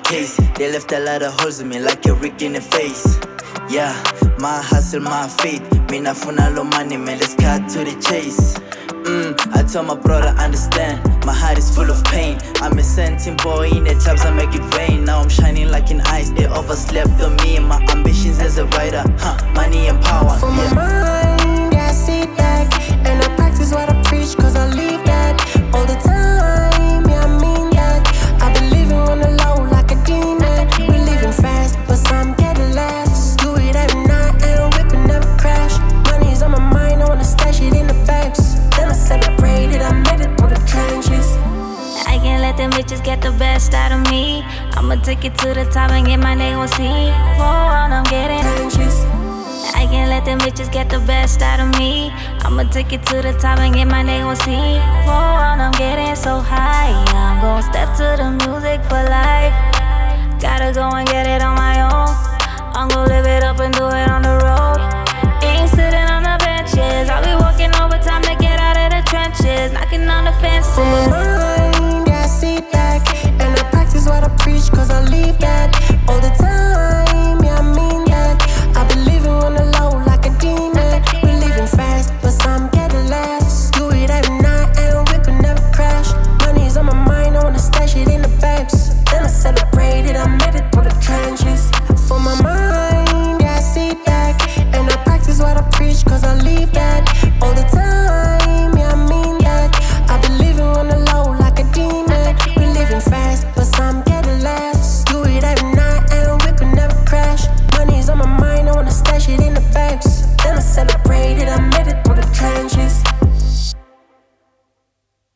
case. They left a lot of holes in me like a Rick in the face. Yeah, my hustle, my faith. Mina funa lo money, man, let's cut to the chase. I tell my brother, understand. My heart is full of pain. I'm a sentient boy in the clubs, I make it rain. Now I'm shining like an ice. They overslept on me and my ambitions as a writer. Money and power. For my mind, yeah, I sit back and I practice what I preach, cause I live that all the time. Yeah, I mean that. I be living on the low like a demon. We living fast, but some getting last. Do it every night and whip and never crash. Money's on my mind, I wanna stash it in the bags. Then I celebrate it, I made it through the trenches. I can't let them bitches get the best out of me. I'ma take it to the top and get my name on C. Whoa, I'm getting Trenches. I can't let them bitches get the best out of me. I'ma take it to the top and get my name on C. Whoa, I'm getting so high. I'm gon' step to the music for life. Gotta go and get it on my own. I'm gon' live it up and do it on the road. Ain't sitting on the benches. I'll be working overtime to get out of the trenches, knocking on the fences. For my mind, yeah, I sit back and I practice what I preach, cause I live that all the time.